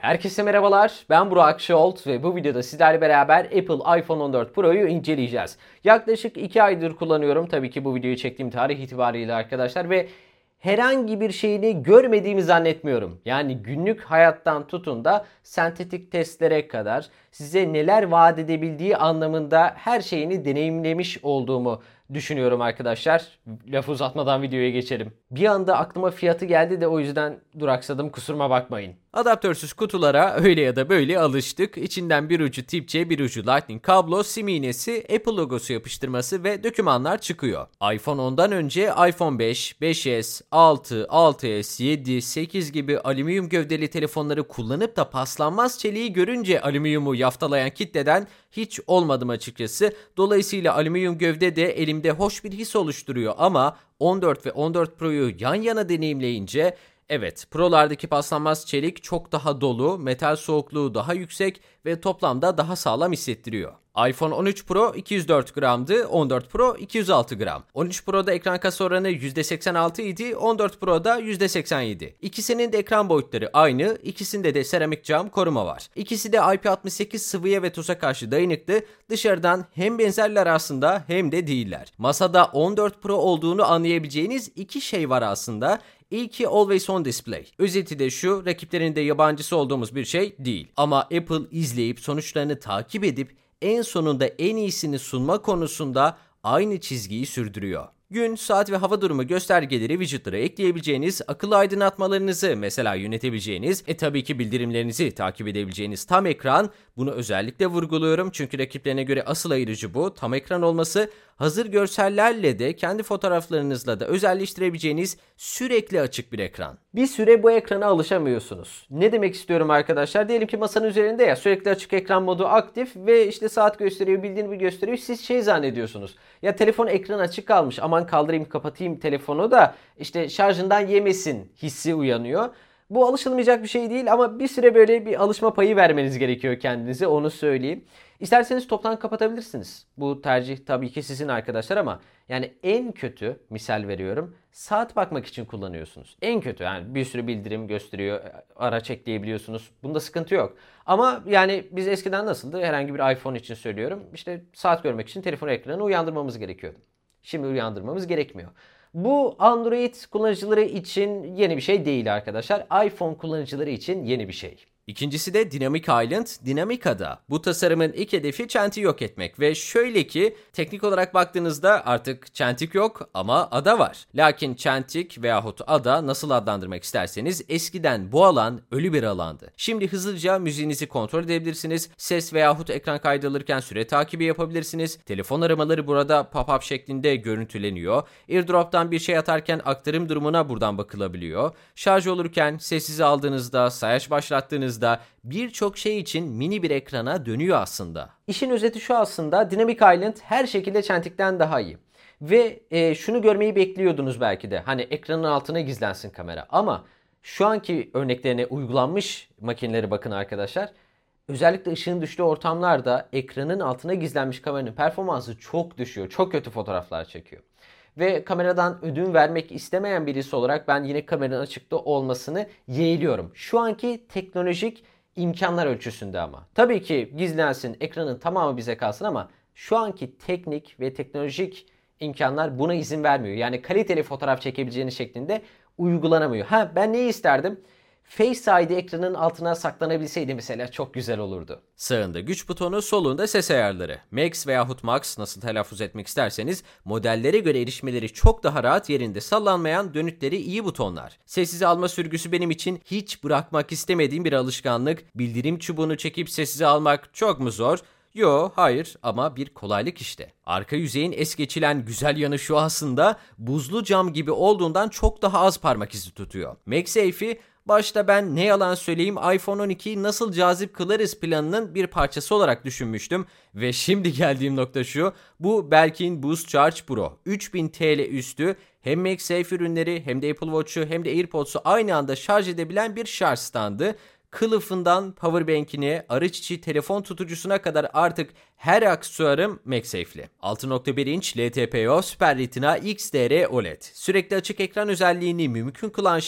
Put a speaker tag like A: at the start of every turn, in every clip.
A: Herkese merhabalar, ben Burak Akşolt ve bu videoda sizlerle beraber Apple iPhone 14 Pro'yu inceleyeceğiz. Yaklaşık 2 aydır kullanıyorum tabii ki bu videoyu çektiğim tarih itibariyle arkadaşlar ve herhangi bir şeyini görmediğimi zannetmiyorum. Yani günlük hayattan tutun da sentetik testlere kadar size neler vaat edebildiği anlamında her şeyini deneyimlemiş olduğumu düşünüyorum arkadaşlar. Lafı uzatmadan videoya geçelim. Bir anda aklıma fiyatı geldi de o yüzden duraksadım, kusuruma bakmayın. Adaptörsüz kutulara öyle ya da böyle alıştık. İçinden bir ucu Tip-C, bir ucu Lightning kablo, sim iğnesi, Apple logosu yapıştırması ve dokümanlar çıkıyor. iPhone 10'dan önce iPhone 5, 5S, 6, 6S, 7, 8 gibi alüminyum gövdeli telefonları kullanıp da paslanmaz çeliği görünce alüminyumu yaftalayan kitleden hiç olmadım açıkçası. Dolayısıyla alüminyum gövde de elimde hoş bir his oluşturuyor ama 14 ve 14 Pro'yu yan yana deneyimleyince evet, Pro'lardaki paslanmaz çelik çok daha dolu, metal soğukluğu daha yüksek ve toplamda daha sağlam hissettiriyor. iPhone 13 Pro 204 gramdı, 14 Pro 206 gram. 13 Pro'da ekran kasa oranı %86 idi, 14 Pro'da %87. İkisinin de ekran boyutları aynı, ikisinde de seramik cam koruma var. İkisi de IP68 sıvıya ve toza karşı dayanıklı, dışarıdan hem benzerler aslında hem de değiller. Masada 14 Pro olduğunu anlayabileceğiniz iki şey var aslında. İlki Always On Display. Özeti de şu, rakiplerinde yabancısı olduğumuz bir şey değil. Ama Apple izleyip sonuçlarını takip edip en sonunda en iyisini sunma konusunda aynı çizgiyi sürdürüyor. Gün, saat ve hava durumu göstergeleri widget'lara ekleyebileceğiniz, akıllı aydınlatmalarınızı mesela yönetebileceğiniz, tabii ki bildirimlerinizi takip edebileceğiniz tam ekran. Bunu özellikle vurguluyorum çünkü rakiplerine göre asıl ayırıcı bu. Tam ekran olması, hazır görsellerle de kendi fotoğraflarınızla da özelleştirebileceğiniz sürekli açık bir ekran. Bir süre bu ekrana alışamıyorsunuz. Ne demek istiyorum arkadaşlar? Diyelim ki masanın üzerinde ya sürekli açık ekran modu aktif ve işte saat gösteriyor, bildirim gösteriyor. Siz şey zannediyorsunuz. Ya telefon ekran açık kalmış, aman kaldırayım kapatayım telefonu da işte şarjından yemesin hissi uyanıyor. Bu alışılmayacak bir şey değil ama bir süre böyle bir alışma payı vermeniz gerekiyor kendinize, onu söyleyeyim. İsterseniz toptan kapatabilirsiniz. Bu tercih tabii ki sizin arkadaşlar ama yani en kötü, misal veriyorum, saat bakmak için kullanıyorsunuz. En kötü yani bir sürü bildirim gösteriyor, araç ekleyebiliyorsunuz. Bunda sıkıntı yok. Ama yani biz eskiden nasıldı? Herhangi bir iPhone için söylüyorum. İşte saat görmek için telefon ekranını uyandırmamız gerekiyordu. Şimdi uyandırmamız gerekmiyor. Bu Android kullanıcıları için yeni bir şey değil arkadaşlar. iPhone kullanıcıları için yeni bir şey. İkincisi de Dynamic Island, Dynamicada. Bu tasarımın ilk hedefi çentiği yok etmek ve şöyle ki teknik olarak baktığınızda artık çentik yok ama ada var. Lakin çentik veyahut ada nasıl adlandırmak isterseniz eskiden bu alan ölü bir alandı. Şimdi hızlıca müziğinizi kontrol edebilirsiniz. Ses veyahut ekran kaydırılırken süre takibi yapabilirsiniz. Telefon aramaları burada pop-up şeklinde görüntüleniyor. AirDrop'tan bir şey atarken aktarım durumuna buradan bakılabiliyor. Şarj olurken sessize aldığınızda, sayaç başlattığınızda birçok şey için mini bir ekrana dönüyor aslında. İşin özeti şu aslında, Dynamic Island her şekilde çentikten daha iyi. Ve şunu görmeyi bekliyordunuz belki de. Hani ekranın altına gizlensin kamera. Ama şu anki örneklerine uygulanmış makineleri bakın arkadaşlar. Özellikle ışığın düştüğü ortamlarda ekranın altına gizlenmiş kameranın performansı çok düşüyor. Çok kötü fotoğraflar çekiyor. Ve kameradan ödün vermek istemeyen birisi olarak ben yine kameranın açıkta olmasını yeğliyorum. Şu anki teknolojik imkanlar ölçüsünde ama. Tabii ki gizlensin, ekranın tamamı bize kalsın ama şu anki teknik ve teknolojik imkanlar buna izin vermiyor. Yani kaliteli fotoğraf çekebileceğiniz şeklinde uygulanamıyor. Ben neyi isterdim? Face ID ekranın altına saklanabilseydi mesela çok güzel olurdu. Sağında güç butonu, solunda ses ayarları. Max veyahut Max nasıl telaffuz etmek isterseniz modellere göre erişmeleri çok daha rahat, yerinde sallanmayan, dönütleri iyi butonlar. Sessize alma sürgüsü benim için hiç bırakmak istemediğim bir alışkanlık. Bildirim çubuğunu çekip sessize almak çok mu zor? Yo, hayır ama bir kolaylık işte. Arka yüzeyin es geçilen güzel yanı şu aslında, buzlu cam gibi olduğundan çok daha az parmak izi tutuyor. MagSafe'i başta ben ne yalan söyleyeyim iPhone 12'yi nasıl cazip kılarız planının bir parçası olarak düşünmüştüm. Ve şimdi geldiğim nokta şu, bu Belkin Boost Charge Pro. 3000 TL üstü hem MagSafe ürünleri hem de Apple Watch'u hem de AirPods'u aynı anda şarj edebilen bir şarj standı. Kılıfından powerbank'ine, arıç içi telefon tutucusuna kadar artık her aksesuarım MagSafe'li. 6.1 inç LTPO Super Retina XDR OLED. Sürekli açık ekran özelliğini mümkün kılan şey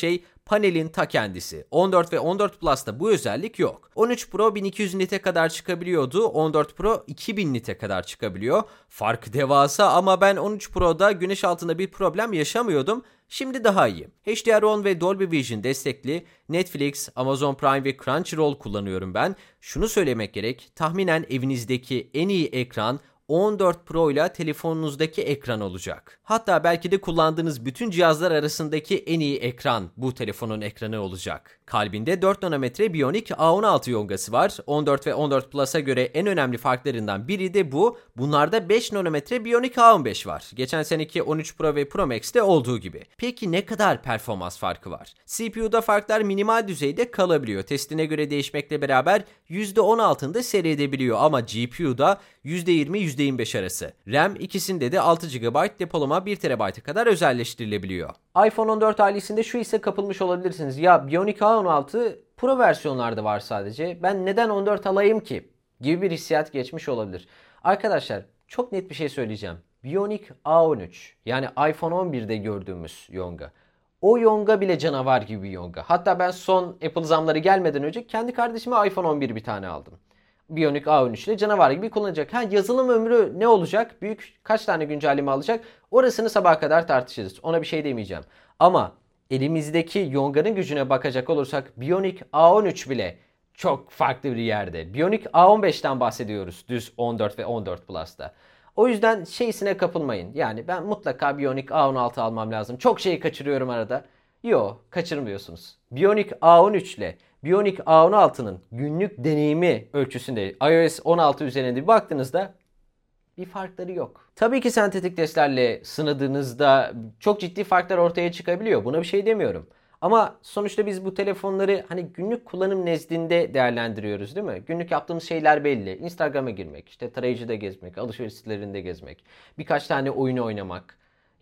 A: Panelin ta kendisi. 14 ve 14 Plus'ta bu özellik yok. 13 Pro 1200 nite kadar çıkabiliyordu. 14 Pro 2000 nite kadar çıkabiliyor. Fark devasa ama ben 13 Pro'da güneş altında bir problem yaşamıyordum. Şimdi daha iyi. HDR10 ve Dolby Vision destekli Netflix, Amazon Prime ve Crunchyroll kullanıyorum ben. Şunu söylemek gerek, tahminen evinizdeki en iyi ekran 14 Pro ile telefonunuzdaki ekran olacak. Hatta belki de kullandığınız bütün cihazlar arasındaki en iyi ekran bu telefonun ekranı olacak. Kalbinde 4 nanometre Bionic A16 yongası var. 14 ve 14 Plus'a göre en önemli farklarından biri de bu. Bunlarda 5 nanometre Bionic A15 var. Geçen seneki 13 Pro ve Pro Max'te olduğu gibi. Peki ne kadar performans farkı var? CPU'da farklar minimal düzeyde kalabiliyor. Testine göre değişmekle beraber %10 altında seyredebiliyor ama GPU'da %20-%25 arası. RAM ikisinde de 6 GB, depolama 1 TB'a kadar özelleştirilebiliyor. iPhone 14 ailesinde şu hisse kapılmış olabilirsiniz. Ya Bionic A16 Pro versiyonlarda var sadece. Ben neden 14 alayım ki? Gibi bir hissiyat geçmiş olabilir. Arkadaşlar çok net bir şey söyleyeceğim. Bionic A13 yani iPhone 11'de gördüğümüz yonga. O yonga bile canavar gibi bir yonga. Hatta ben son Apple zamları gelmeden önce kendi kardeşime iPhone 11 bir tane aldım. Bionic A13 ile canavar gibi kullanacak. Yazılım ömrü ne olacak? Büyük kaç tane güncelleme alacak? Orasını sabaha kadar tartışırız. Ona bir şey demeyeceğim. Ama elimizdeki yonganın gücüne bakacak olursak Bionic A13 bile çok farklı bir yerde. Bionic A15'ten bahsediyoruz düz 14 ve 14 Plus'ta. O yüzden şeysine kapılmayın. Yani ben mutlaka Bionic A16 almam lazım. Çok şey kaçırıyorum arada. Yo, kaçırmıyorsunuz. Bionic A13 ile Bionic A16'nın günlük deneyimi ölçüsünde iOS 16 üzerinde bir baktığınızda bir farkları yok. Tabii ki sentetik testlerle sınadığınızda çok ciddi farklar ortaya çıkabiliyor. Buna bir şey demiyorum. Ama sonuçta biz bu telefonları günlük kullanım nezdinde değerlendiriyoruz değil mi? Günlük yaptığımız şeyler belli. Instagram'a girmek, tarayıcıda gezmek, alışveriş sitelerinde gezmek, birkaç tane oyun oynamak.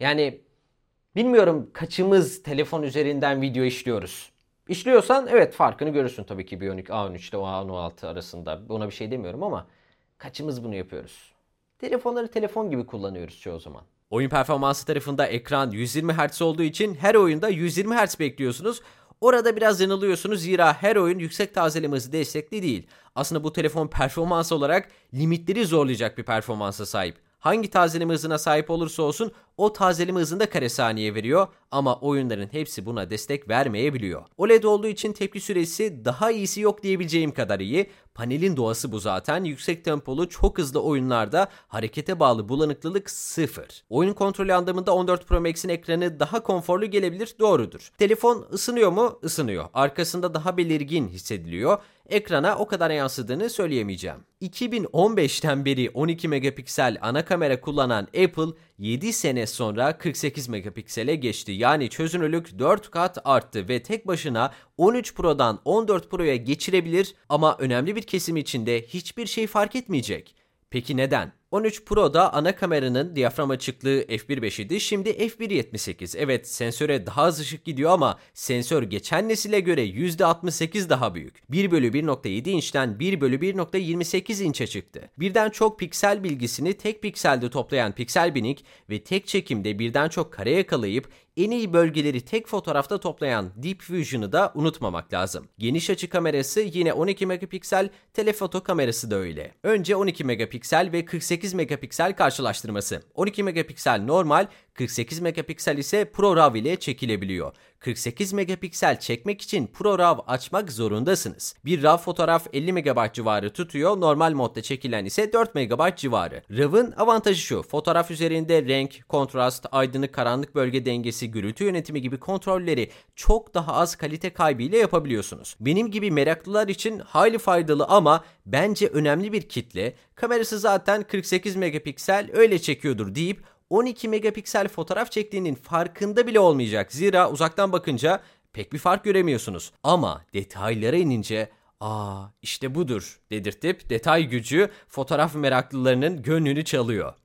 A: Bilmiyorum kaçımız telefon üzerinden video işliyoruz. İşliyorsan evet farkını görürsün tabii ki Bionic A13 ile A16 arasında. Ona bir şey demiyorum ama kaçımız bunu yapıyoruz? Telefonları telefon gibi kullanıyoruz çoğu zaman. Oyun performansı tarafında ekran 120 Hz olduğu için her oyunda 120 Hz bekliyorsunuz. Orada biraz yanılıyorsunuz zira her oyun yüksek tazeleme hızı destekli değil. Aslında bu telefon performans olarak limitleri zorlayacak bir performansa sahip. Hangi tazeleme hızına sahip olursa olsun o tazeleme hızında kare saniye veriyor ama oyunların hepsi buna destek vermeyebiliyor. OLED olduğu için tepki süresi daha iyisi yok diyebileceğim kadar iyi. Panelin doğası bu zaten. Yüksek tempolu çok hızlı oyunlarda harekete bağlı bulanıklılık 0. Oyun kontrolü anlamında 14 Pro Max'in ekranı daha konforlu gelebilir, doğrudur. Telefon ısınıyor mu? Isınıyor. Arkasında daha belirgin hissediliyor. Ekrana o kadar yansıdığını söyleyemeyeceğim. 2015'ten beri 12 megapiksel ana kamera kullanan Apple 7 sene sonra 48 megapiksele geçti. Yani çözünürlük 4 kat arttı ve tek başına 13 Pro'dan 14 Pro'ya geçirebilir ama önemli bir kesim içinde hiçbir şey fark etmeyecek. Peki neden? 13 Pro'da ana kameranın diyafram açıklığı f1.5 idi, şimdi f1.78. Evet, sensöre daha az ışık gidiyor ama sensör geçen nesile göre %68 daha büyük. 1/1.7 inçten 1/1.28 inçe çıktı. Birden çok piksel bilgisini tek pikselde toplayan Pixel Binik ve tek çekimde birden çok kare yakalayıp en iyi bölgeleri tek fotoğrafta toplayan Deep Fusion'ı da unutmamak lazım. Geniş açı kamerası yine 12 megapiksel, telefoto kamerası da öyle. Önce 12 megapiksel ve 48 megapiksel karşılaştırması. 12 megapiksel normal, 48 megapiksel ise ProRAW ile çekilebiliyor. 48 megapiksel çekmek için ProRAW açmak zorundasınız. Bir RAW fotoğraf 50 MB civarı tutuyor, normal modda çekilen ise 4 MB civarı. RAW'ın avantajı şu: fotoğraf üzerinde renk, kontrast, aydınlık karanlık bölge dengesi, gürültü yönetimi gibi kontrolleri çok daha az kalite kaybıyla yapabiliyorsunuz. Benim gibi meraklılar için hayli faydalı ama bence önemli bir kitle, kamerası zaten 48 megapiksel öyle çekiyordur deyip 12 megapiksel fotoğraf çektiğinin farkında bile olmayacak. Zira uzaktan bakınca pek bir fark göremiyorsunuz. Ama detaylara inince işte budur dedirtip detay gücü fotoğraf meraklılarının gönlünü çalıyor.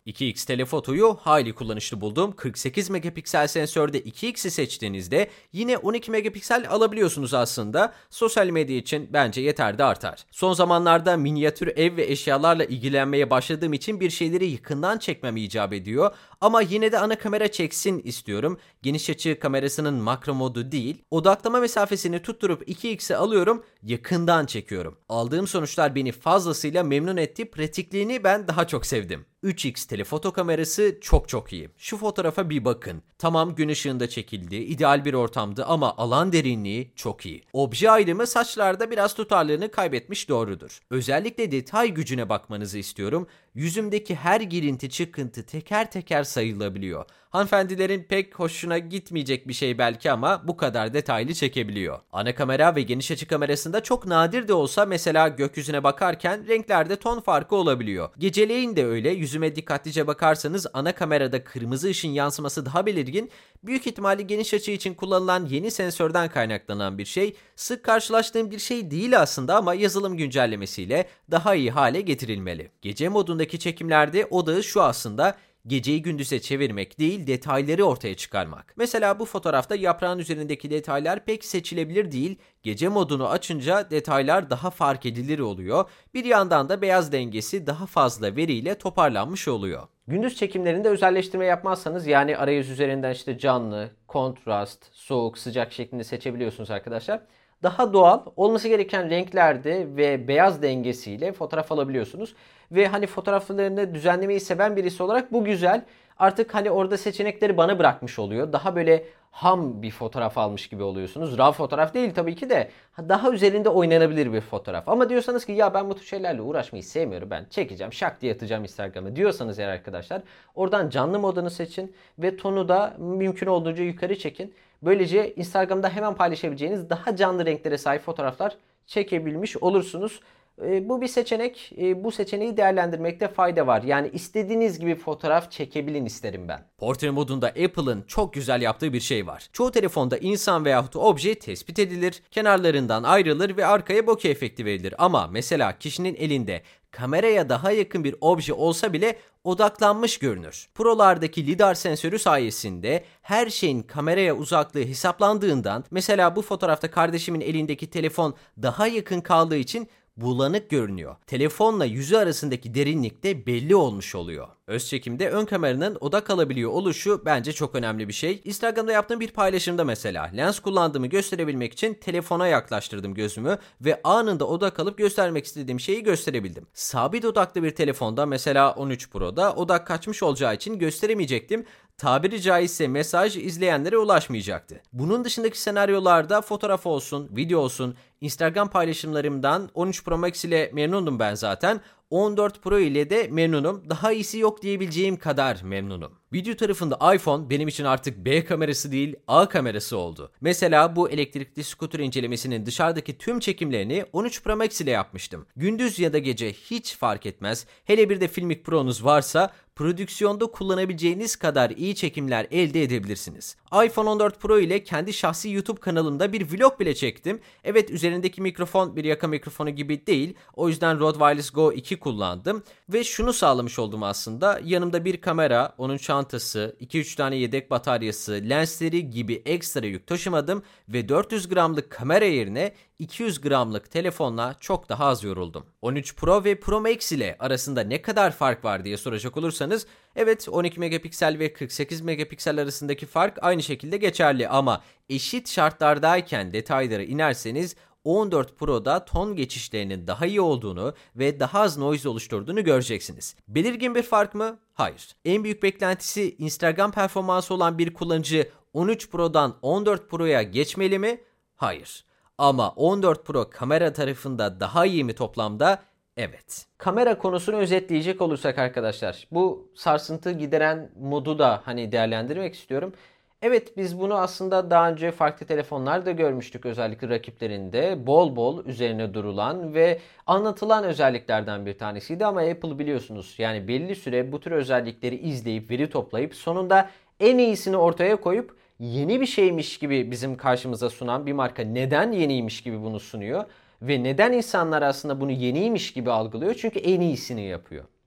A: 2x telefotoyu hayli kullanışlı buldum. 48 megapiksel sensörde 2x'i seçtiğinizde yine 12 megapiksel alabiliyorsunuz aslında. Sosyal medya için bence yeter de artar. Son zamanlarda minyatür ev ve eşyalarla ilgilenmeye başladığım için bir şeyleri yakından çekmem icap ediyor. Ama yine de ana kamera çeksin istiyorum. Geniş açı kamerasının makro modu değil. Odaklama mesafesini tutturup 2x'e alıyorum, yakından çekiyorum. Aldığım sonuçlar beni fazlasıyla memnun etti. Pratikliğini ben daha çok sevdim. 3x telefoto kamerası çok iyi. Şu fotoğrafa bir bakın. Tamam, gün ışığında çekildi, ideal bir ortamdı ama alan derinliği çok iyi. Obje ayrımı saçlarda biraz tutarlılığını kaybetmiş, doğrudur. Özellikle detay gücüne bakmanızı istiyorum. Yüzümdeki her girinti çıkıntı teker teker sayılabiliyor. Hanımefendilerin pek hoşuna gitmeyecek bir şey belki ama bu kadar detaylı çekebiliyor. Ana kamera ve geniş açı kamerasında çok nadir de olsa mesela gökyüzüne bakarken renklerde ton farkı olabiliyor. Geceleyin de öyle. Yüzüme dikkatlice bakarsanız ana kamerada kırmızı ışın yansıması daha belirgin. Büyük ihtimalle geniş açı için kullanılan yeni sensörden kaynaklanan bir şey. Sık karşılaştığım bir şey değil aslında ama yazılım güncellemesiyle daha iyi hale getirilmeli. Gece modundaki çekimlerde odağı şu aslında: geceyi gündüze çevirmek değil, detayları ortaya çıkarmak. Mesela bu fotoğrafta yaprağın üzerindeki detaylar pek seçilebilir değil. Gece modunu açınca detaylar daha fark edilir oluyor. Bir yandan da beyaz dengesi daha fazla veriyle toparlanmış oluyor. Gündüz çekimlerinde özelleştirme yapmazsanız, yani arayüz üzerinden işte canlı, kontrast, soğuk, sıcak şeklinde seçebiliyorsunuz arkadaşlar. Daha doğal, olması gereken renklerde ve beyaz dengesiyle fotoğraf alabiliyorsunuz. Ve hani fotoğraflarını düzenlemeyi seven birisi olarak bu güzel. Artık hani orada seçenekleri bana bırakmış oluyor. Daha böyle ham bir fotoğraf almış gibi oluyorsunuz. RAW fotoğraf değil tabii ki de, daha üzerinde oynanabilir bir fotoğraf. Ama diyorsanız ki ya ben bu tür şeylerle uğraşmayı sevmiyorum, ben çekeceğim şak diye atacağım Instagram'a diyorsanız eğer arkadaşlar, oradan canlı modunu seçin ve tonu da mümkün olduğunca yukarı çekin. Böylece Instagram'da hemen paylaşabileceğiniz daha canlı renklere sahip fotoğraflar çekebilmiş olursunuz. Bu bir seçenek. Bu seçeneği değerlendirmekte fayda var. Yani istediğiniz gibi fotoğraf çekebilin isterim ben. Portre modunda Apple'ın çok güzel yaptığı bir şey var. Çoğu telefonda insan veyahut obje tespit edilir, kenarlarından ayrılır ve arkaya bokeh efekti verilir. Ama mesela kişinin elinde kameraya daha yakın bir obje olsa bile odaklanmış görünür. Pro'lardaki lidar sensörü sayesinde her şeyin kameraya uzaklığı hesaplandığından, mesela bu fotoğrafta kardeşimin elindeki telefon daha yakın kaldığı için bulanık görünüyor. Telefonla yüzü arasındaki derinlik de belli olmuş oluyor. Öz çekimde ön kameranın odak alabiliyor oluşu bence çok önemli bir şey. Instagram'da yaptığım bir paylaşımda mesela lens kullandığımı gösterebilmek için telefona yaklaştırdım gözümü ve anında odak alıp göstermek istediğim şeyi gösterebildim. Sabit odaklı bir telefonda, mesela 13 Pro'da, odak kaçmış olacağı için gösteremeyecektim. Tabiri caizse mesaj izleyenlere ulaşmayacaktı. Bunun dışındaki senaryolarda fotoğraf olsun, video olsun, Instagram paylaşımlarımdan 13 Pro Max ile memnundum ben zaten. 14 Pro ile de memnunum. Daha iyisi yok diyebileceğim kadar memnunum. Video tarafında iPhone benim için artık B kamerası değil, A kamerası oldu. Mesela bu elektrikli scooter incelemesinin dışarıdaki tüm çekimlerini 13 Pro Max ile yapmıştım. Gündüz ya da gece hiç fark etmez. Hele bir de Filmic Pro'nuz varsa prodüksiyonda kullanabileceğiniz kadar iyi çekimler elde edebilirsiniz. iPhone 14 Pro ile kendi şahsi YouTube kanalımda bir vlog bile çektim. Evet, üzerindeki mikrofon bir yaka mikrofonu gibi değil. O yüzden Rode Wireless Go 2 kullandım. Ve şunu sağlamış oldum aslında. Yanımda bir kamera, onun çantası, 2-3 tane yedek bataryası, lensleri gibi ekstra yük taşımadım. Ve 400 gramlık kamera yerine 200 gramlık telefonla çok daha az yoruldum. 13 Pro ve Pro Max ile arasında ne kadar fark var diye soracak olursanız, evet, 12 megapiksel ve 48 megapiksel arasındaki fark aynı şekilde geçerli ama eşit şartlardayken detaylara inerseniz 14 Pro'da ton geçişlerinin daha iyi olduğunu ve daha az noise oluşturduğunu göreceksiniz. Belirgin bir fark mı? Hayır. En büyük beklentisi Instagram performansı olan bir kullanıcı 13 Pro'dan 14 Pro'ya geçmeli mi? Hayır. Ama 14 Pro kamera tarafında daha iyi mi toplamda? Evet. Kamera konusunu özetleyecek olursak arkadaşlar, bu sarsıntı gideren modu da hani değerlendirmek istiyorum. Evet, biz bunu aslında daha önce farklı telefonlarda görmüştük, özellikle rakiplerinde bol bol üzerine durulan ve anlatılan özelliklerden bir tanesiydi ama Apple biliyorsunuz, yani belli süre bu tür özellikleri izleyip veri toplayıp sonunda en iyisini ortaya koyup yeni bir şeymiş gibi bizim karşımıza sunan bir marka neden yeniymiş gibi bunu sunuyor ve neden insanlar aslında bunu yeniymiş gibi algılıyor? Çünkü en iyisini yapıyor.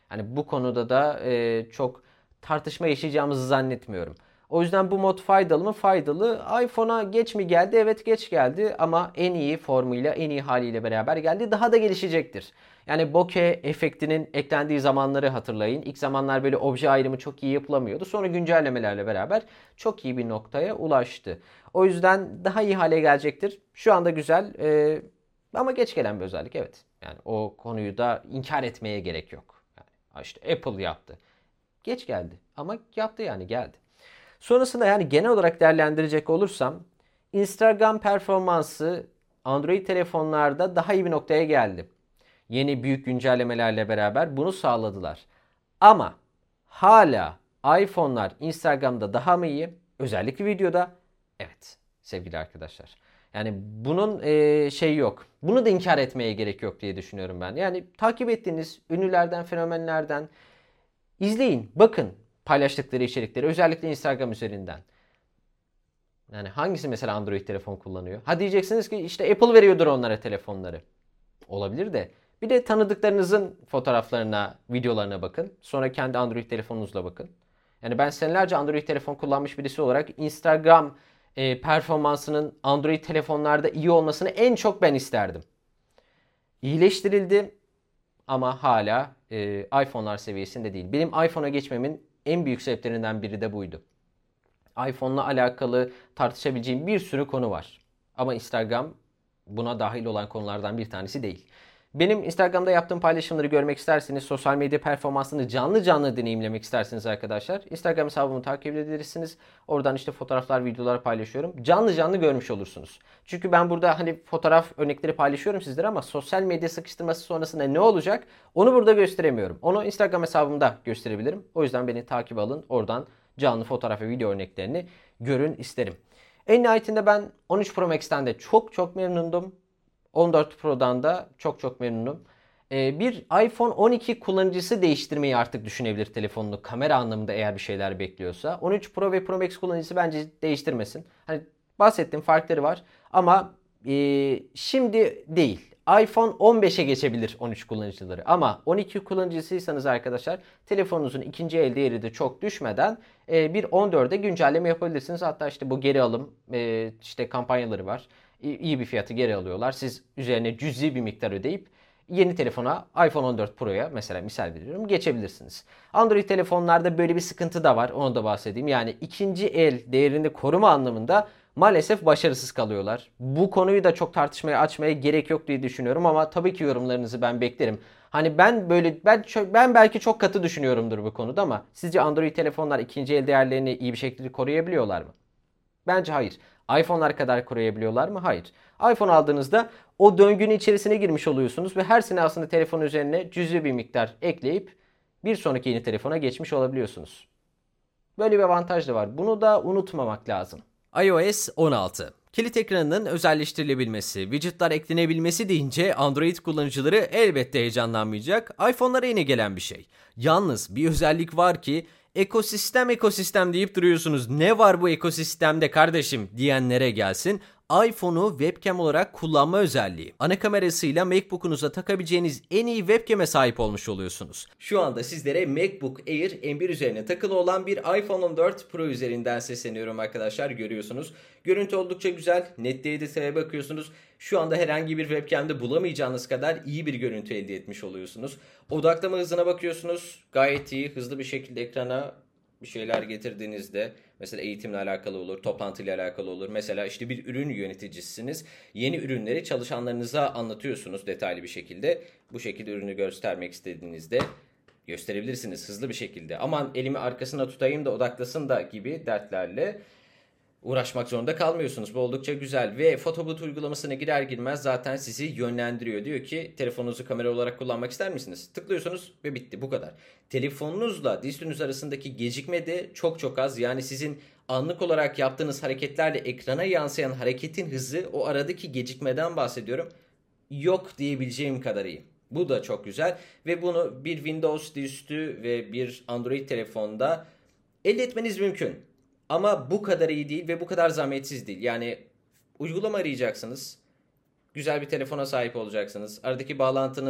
A: Yani bu konuda da çok tartışma yaşayacağımızı zannetmiyorum. O yüzden bu mod faydalı mı? Faydalı. iPhone'a geç mi geldi? Evet, geç geldi ama en iyi formuyla, en iyi haliyle beraber geldi. Daha da gelişecektir. Yani bokeh efektinin eklendiği zamanları hatırlayın. İlk zamanlar böyle obje ayrımı çok iyi yapılamıyordu. Sonra güncellemelerle beraber çok iyi bir noktaya ulaştı. O yüzden daha iyi hale gelecektir. Şu anda güzel ama geç gelen bir özellik, evet. Yani o konuyu da inkar etmeye gerek yok. Yani işte Apple yaptı. Geç geldi ama yaptı, yani geldi. Sonrasında yani genel olarak değerlendirecek olursam Instagram performansı Android telefonlarda daha iyi bir noktaya geldi. Yeni büyük güncellemelerle beraber bunu sağladılar. Ama hala iPhone'lar Instagram'da daha mı iyi? Özellikle videoda. Evet sevgili arkadaşlar. Yani bunun şeyi yok. Bunu da inkar etmeye gerek yok diye düşünüyorum ben. Yani takip ettiğiniz ünlülerden, fenomenlerden izleyin, bakın paylaştıkları içerikleri, özellikle Instagram üzerinden. Yani hangisi mesela Android telefon kullanıyor? Ha diyeceksiniz ki işte Apple veriyordur onlara telefonları. Olabilir de. Bir de tanıdıklarınızın fotoğraflarına, videolarına bakın. Sonra kendi Android telefonunuzla bakın. Yani ben senelerce Android telefon kullanmış birisi olarak Instagram performansının Android telefonlarda iyi olmasını en çok ben isterdim. İyileştirildi ama hala iPhone'lar seviyesinde değil. Benim iPhone'a geçmemin en büyük sebeplerinden biri de buydu. iPhone'la alakalı tartışabileceğim bir sürü konu var. Ama Instagram buna dahil olan konulardan bir tanesi değil. Benim Instagram'da yaptığım paylaşımları görmek isterseniz, sosyal medya performansını canlı canlı deneyimlemek isterseniz arkadaşlar, Instagram hesabımı takip edebilirsiniz. Oradan işte fotoğraflar, videolar paylaşıyorum. Canlı canlı görmüş olursunuz. Çünkü ben burada hani fotoğraf örnekleri paylaşıyorum sizlere ama sosyal medya sıkıştırması sonrasında ne olacak onu burada gösteremiyorum. Onu Instagram hesabımda gösterebilirim. O yüzden beni takip alın. Oradan canlı fotoğraf ve video örneklerini görün isterim. En nihayetinde ben 13 Pro Max'ten de çok memnundum. 14 Pro'dan da çok memnunum. Bir iPhone 12 kullanıcısı değiştirmeyi artık düşünebilir telefonunu kamera anlamında eğer bir şeyler bekliyorsa. 13 Pro ve Pro Max kullanıcısı bence değiştirmesin. Hani bahsettiğim farkları var ama şimdi değil. iPhone 15'e geçebilir 13 kullanıcıları ama 12 kullanıcısıysanız arkadaşlar telefonunuzun ikinci el değeri de çok düşmeden bir 14'e güncelleme yapabilirsiniz. Hatta işte bu geri alım işte kampanyaları var. İyi bir fiyatı geri alıyorlar. Siz üzerine cüzi bir miktar ödeyip yeni telefona iPhone 14 Pro'ya mesela misal veriyorum geçebilirsiniz. Android telefonlarda böyle bir sıkıntı da var. Onu da bahsedeyim. Yani ikinci el değerini koruma anlamında maalesef başarısız kalıyorlar. Bu konuyu da çok tartışmaya açmaya gerek yok diye düşünüyorum ama tabii ki yorumlarınızı ben beklerim. Hani ben belki çok katı düşünüyorumdur bu konuda ama sizce Android telefonlar ikinci el değerlerini iyi bir şekilde koruyabiliyorlar mı? Bence hayır. iPhone'lar kadar koruyabiliyorlar mı? Hayır. iPhone aldığınızda o döngünün içerisine girmiş oluyorsunuz ve her sene aslında telefon üzerine cüzi bir miktar ekleyip bir sonraki yeni telefona geçmiş olabiliyorsunuz. Böyle bir avantaj da var. Bunu da unutmamak lazım. iOS 16. Kilit ekranının özelleştirilebilmesi, widgetler eklenebilmesi deyince Android kullanıcıları elbette heyecanlanmayacak. iPhone'lara yeni gelen bir şey. Yalnız bir özellik var ki ekosistem deyip duruyorsunuz. Ne var bu ekosistemde kardeşim diyenlere gelsin. iPhone'u webcam olarak kullanma özelliği. Ana kamerasıyla MacBook'unuza takabileceğiniz en iyi webcam'e sahip olmuş oluyorsunuz. Şu anda sizlere MacBook Air M1 üzerine takılı olan bir iPhone 14 Pro üzerinden sesleniyorum arkadaşlar, görüyorsunuz. Görüntü oldukça güzel. Netliğe detaya bakıyorsunuz. Şu anda herhangi bir webcam'de bulamayacağınız kadar iyi bir görüntü elde etmiş oluyorsunuz. Odaklama hızına bakıyorsunuz. Gayet iyi, hızlı bir şekilde ekrana bir şeyler getirdiğinizde mesela eğitimle alakalı olur, toplantıyla alakalı olur. Mesela işte bir ürün yöneticisiniz. Yeni ürünleri çalışanlarınıza anlatıyorsunuz detaylı bir şekilde. Bu şekilde ürünü göstermek istediğinizde gösterebilirsiniz hızlı bir şekilde. Aman elimi arkasına tutayım da odaklasın da gibi dertlerle uğraşmak zorunda kalmıyorsunuz. Bu oldukça güzel ve Photobooth uygulamasına girer girmez zaten sizi yönlendiriyor. Diyor ki telefonunuzu kamera olarak kullanmak ister misiniz? Tıklıyorsunuz ve bitti, bu kadar. Telefonunuzla dizüstünüz arasındaki gecikme de çok az. Yani sizin anlık olarak yaptığınız hareketlerle ekrana yansıyan hareketin hızı, o aradaki gecikmeden bahsediyorum, yok diyebileceğim kadar iyi. Bu da çok güzel ve bunu bir Windows dizüstü ve bir Android telefonda elde etmeniz mümkün. Ama bu kadar iyi değil ve bu kadar zahmetsiz değil. Yani uygulama arayacaksınız. Güzel bir telefona sahip olacaksınız. Aradaki bağlantının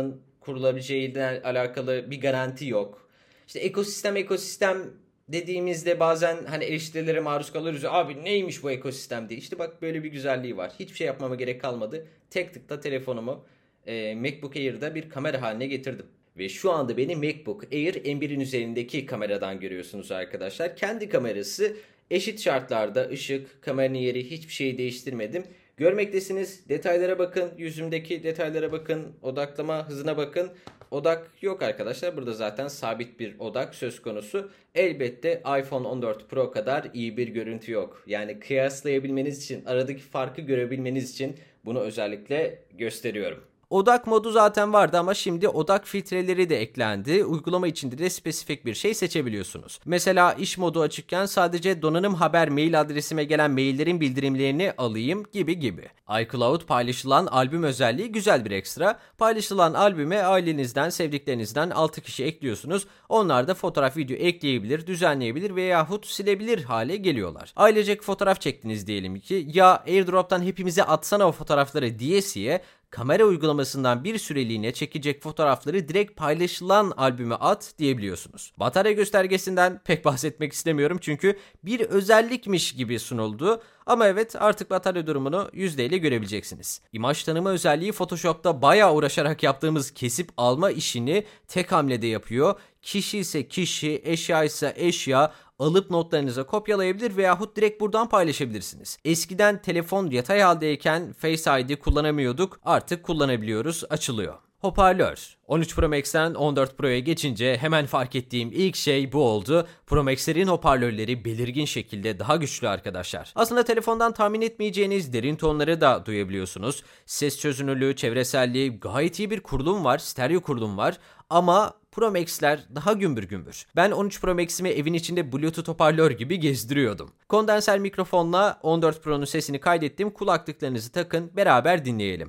A: kurulabileceğiyle alakalı bir garanti yok. İşte ekosistem dediğimizde bazen hani eleştirilere maruz kalıyoruz. Abi neymiş bu ekosistem diye. İşte bak böyle bir güzelliği var. Hiçbir şey yapmama gerek kalmadı. Tek tıkla telefonumu MacBook Air'da bir kamera haline getirdim. Ve şu anda beni MacBook Air M1'in üzerindeki kameradan görüyorsunuz arkadaşlar. Kendi kamerası, eşit şartlarda ışık, kameranın yeri, hiçbir şeyi değiştirmedim. Görmektesiniz. Detaylara bakın. Yüzümdeki detaylara bakın. Odaklama hızına bakın. Odak yok arkadaşlar. Burada zaten sabit bir odak söz konusu. Elbette iPhone 14 Pro kadar iyi bir görüntü yok. Yani kıyaslayabilmeniz için, aradaki farkı görebilmeniz için bunu özellikle gösteriyorum. Odak modu zaten vardı ama şimdi odak filtreleri de eklendi. Uygulama içinde de spesifik bir şey seçebiliyorsunuz. Mesela iş modu açıkken sadece donanım haber mail adresime gelen maillerin bildirimlerini alayım gibi. iCloud paylaşılan albüm özelliği güzel bir ekstra. Paylaşılan albüme ailenizden, sevdiklerinizden 6 kişi ekliyorsunuz. Onlar da fotoğraf, video ekleyebilir, düzenleyebilir veyahut silebilir hale geliyorlar. Ailecek fotoğraf çektiniz diyelim ki, ya AirDrop'tan hepimize atsana o fotoğrafları diyesiye kamera uygulamasından bir süreliğine çekecek fotoğrafları direkt paylaşılan albüme at diyebiliyorsunuz. Batarya göstergesinden pek bahsetmek istemiyorum çünkü bir özellikmiş gibi sunuldu. Ama evet, artık batarya durumunu yüzdeyle görebileceksiniz. İmaj tanıma özelliği Photoshop'ta bayağı uğraşarak yaptığımız kesip alma işini tek hamlede yapıyor. Kişi ise kişi, eşya ise eşya, alıp notlarınıza kopyalayabilir veyahut direkt buradan paylaşabilirsiniz. Eskiden telefon yatay haldeyken Face ID kullanamıyorduk, artık kullanabiliyoruz, açılıyor. Hoparlör. 13 Pro Max'ten 14 Pro'ya geçince hemen fark ettiğim ilk şey bu oldu. Pro Max'lerin hoparlörleri belirgin şekilde daha güçlü arkadaşlar. Aslında telefondan tahmin etmeyeceğiniz derin tonları da duyabiliyorsunuz. Ses çözünürlüğü, çevreselliği, gayet iyi bir kurulum var, stereo kurulum var. Ama Pro Max'ler daha gümbür. Ben 13 Pro Max'imi evin içinde Bluetooth hoparlör gibi gezdiriyordum. Kondenser mikrofonla 14 Pro'nun sesini kaydettim. Kulaklıklarınızı takın, beraber dinleyelim.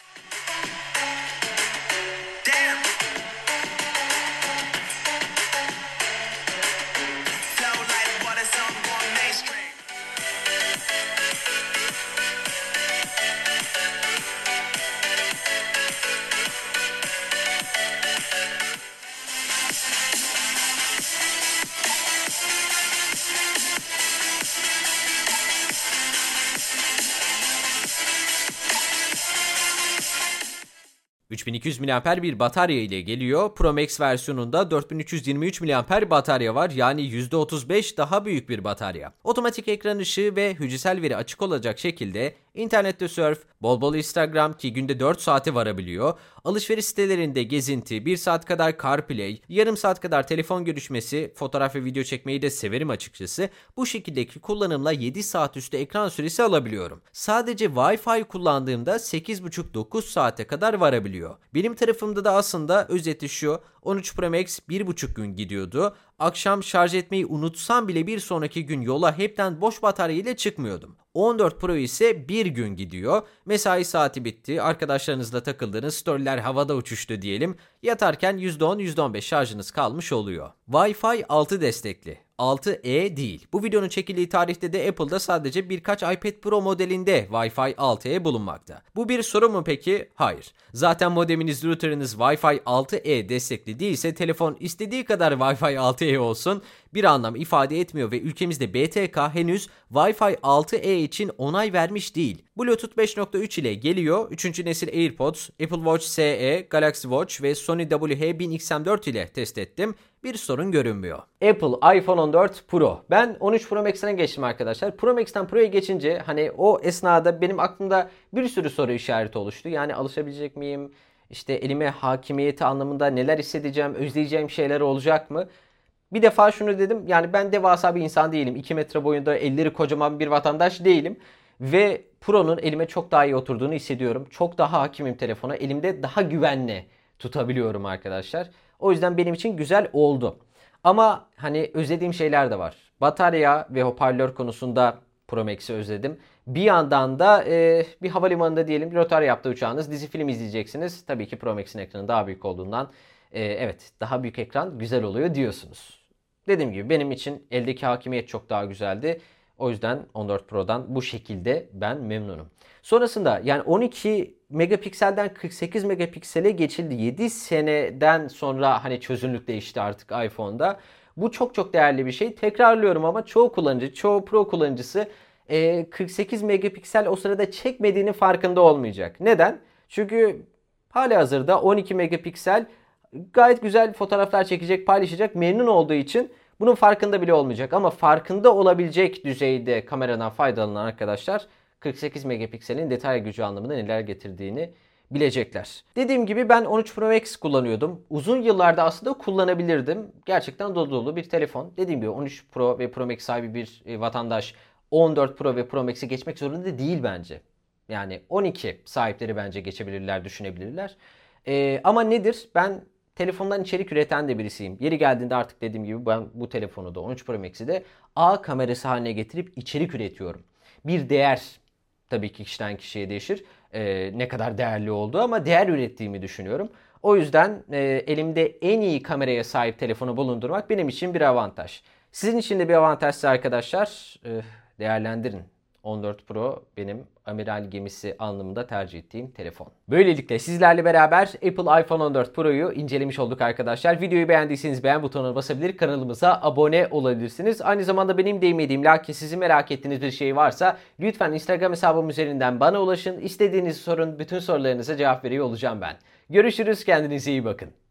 A: ...3200 mAh bir batarya ile geliyor. Pro Max versiyonunda 4323 mAh batarya var. Yani %35 daha büyük bir batarya. Otomatik ekran ışığı ve hücresel veri açık olacak şekilde internette surf, bol bol Instagram ki günde 4 saate varabiliyor. Alışveriş sitelerinde gezinti, 1 saat kadar CarPlay, yarım saat kadar telefon görüşmesi, fotoğraf ve video çekmeyi de severim açıkçası. Bu şekildeki kullanımla 7 saat üstü ekran süresi alabiliyorum. Sadece Wi-Fi kullandığımda 8,5-9 saate kadar varabiliyor. Benim tarafımda da aslında özeti şu: 13 Pro Max 1,5 gün gidiyordu. Akşam şarj etmeyi unutsam bile bir sonraki gün yola hepten boş batarya ile çıkmıyordum. 14 Pro ise bir gün gidiyor. Mesai saati bitti, arkadaşlarınızla takıldınız, storyler havada uçuştu diyelim. Yatarken %10-%15 şarjınız kalmış oluyor. Wi-Fi 6 destekli. 6E değil. Bu videonun çekildiği tarihte de Apple'da sadece birkaç iPad Pro modelinde Wi-Fi 6E bulunmakta. Bu bir sorun mu peki? Hayır. Zaten modeminiz, routerınız Wi-Fi 6E destekli değilse telefon istediği kadar Wi-Fi 6E olsun bir anlam ifade etmiyor ve ülkemizde BTK henüz Wi-Fi 6E için onay vermiş değil. Bluetooth 5.3 ile geliyor. 3. nesil AirPods, Apple Watch SE, Galaxy Watch ve Sony WH-1000 ile test ettim. Bir sorun görünmüyor. Apple iPhone 14 Pro. Ben 13 Pro Max'ine geçtim arkadaşlar. Pro Max'ten Pro'ya geçince hani o esnada benim aklımda bir sürü soru işareti oluştu. Yani alışabilecek miyim? İşte elime hakimiyeti anlamında neler hissedeceğim? Özleyeceğim şeyler olacak mı? Bir defa şunu dedim. Yani ben devasa bir insan değilim. 2 metre boyunda, elleri kocaman bir vatandaş değilim. Ve Pro'nun elime çok daha iyi oturduğunu hissediyorum. Çok daha hakimim telefona. Elimde daha güvenli tutabiliyorum arkadaşlar. O yüzden benim için güzel oldu. Ama hani özlediğim şeyler de var. Batarya ve hoparlör konusunda Pro Max'i özledim. Bir yandan da bir havalimanında diyelim rötar yaptı uçağınız. Dizi film izleyeceksiniz. Tabii ki Pro Max'in ekranı daha büyük olduğundan evet, daha büyük ekran güzel oluyor diyorsunuz. Dediğim gibi benim için eldeki hakimiyet çok daha güzeldi. O yüzden 14 Pro'dan bu şekilde ben memnunum. Sonrasında yani 12 megapikselden 48 megapiksele geçildi. 7 seneden sonra hani çözünürlük değişti artık iPhone'da. Bu çok çok değerli bir şey. Tekrarlıyorum ama çoğu kullanıcı, çoğu Pro kullanıcısı 48 megapiksel o sırada çekmediğinin farkında olmayacak. Neden? Çünkü halihazırda 12 megapiksel gayet güzel fotoğraflar çekecek, paylaşacak, memnun olduğu için bunun farkında bile olmayacak. Ama farkında olabilecek düzeyde kameradan faydalanan arkadaşlar 48 megapikselin detay gücü anlamında neler getirdiğini bilecekler. Dediğim gibi ben 13 Pro Max kullanıyordum. Uzun yıllarda aslında kullanabilirdim. Gerçekten dolu dolu bir telefon. Dediğim gibi 13 Pro ve Pro Max sahibi bir vatandaş 14 Pro ve Pro Max'i geçmek zorunda değil bence. Yani 12 sahipleri bence geçebilirler, düşünebilirler. Ama nedir? Ben telefondan içerik üreten de birisiyim. Yeri geldiğinde artık dediğim gibi ben bu telefonu da 13 Pro Max'i de A kamerası haline getirip içerik üretiyorum. Bir değer tabii ki kişiden kişiye değişir. Ne kadar değerli olduğu ama değer ürettiğimi düşünüyorum. O yüzden elimde en iyi kameraya sahip telefonu bulundurmak benim için bir avantaj. Sizin için de bir avantajsa arkadaşlar değerlendirin. 14 Pro benim amiral gemisi anlamında tercih ettiğim telefon. Böylelikle sizlerle beraber Apple iPhone 14 Pro'yu incelemiş olduk arkadaşlar. Videoyu beğendiyseniz beğen butonuna basabilir, kanalımıza abone olabilirsiniz. Aynı zamanda benim değmediğim lakin sizin merak ettiğiniz bir şey varsa lütfen Instagram hesabım üzerinden bana ulaşın. İstediğiniz sorun, bütün sorularınıza cevap veriyor olacağım ben. Görüşürüz, kendinize iyi bakın.